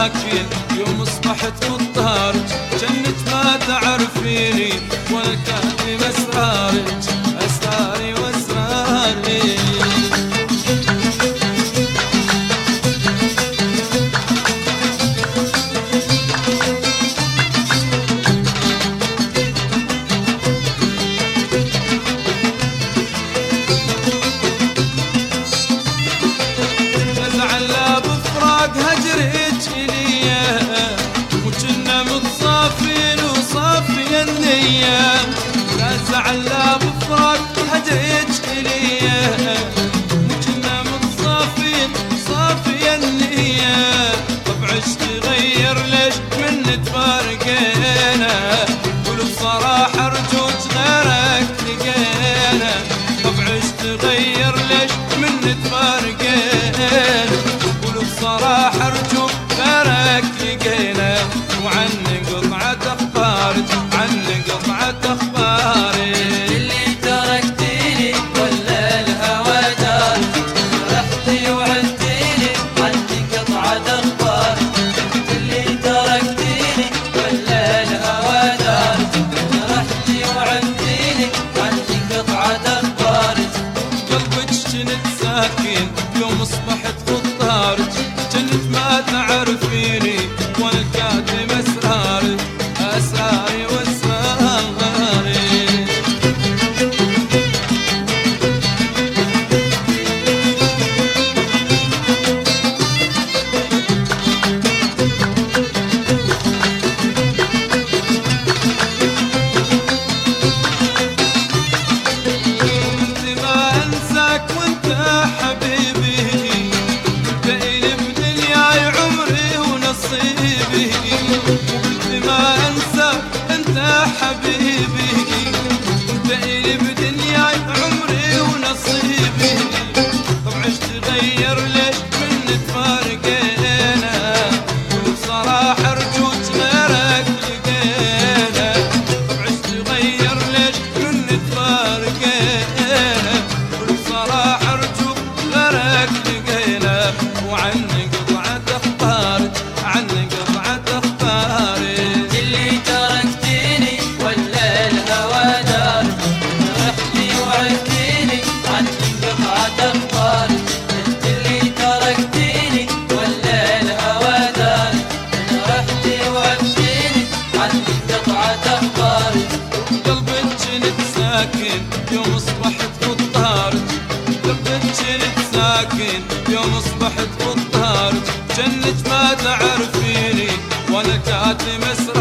ساكن يوم اصبحت مضطرج جنة ما تعرفيني وانا كاتم اسرارك اسراري واسراري هجرت إليه وكنا متصافين وصافي النية لا زعل لا بفراق هجرت إليه وكنا متصافين صافي النية طبعش تغير ليش من تفارقينا قول بصراحة رجوت غيرك لقينا طبعش تغير ليش من تفارقينا بصراحة رجوك غيرك لقينا وعني قطعة أخبارك عني قطعة أخبارك اللي تركتيني ولا الهوى دارك رحتي وعدتيني عني قطعة أخبارك اللي تركتيني ولا الهوى دارك رحتي وعدتيني عني قطعة أخبارك قلبك جنت ساكن يوم اصبحت مضطرج جنت ما تعرفيني وانا كاتم اسراري اسراري واسراري كنت ما انساك وانت حبيبي ما انسى انت حبيبي انت الي بدنياي عمري ونصيبي طبعش تغير ليش من تفارقينا وبصراحة رجوت غيرك لقينا طبعش تغير ليش من تفارقينا وبصراحة رجوت غيرك لقينا وعني قطعة اخبارك عني قطعة اخبارك يوم اصبحت مضطرج قلبك جنت ساكن يوم اصبحت مضطرج جنة ما تعرفيني وانا كاتم اسراري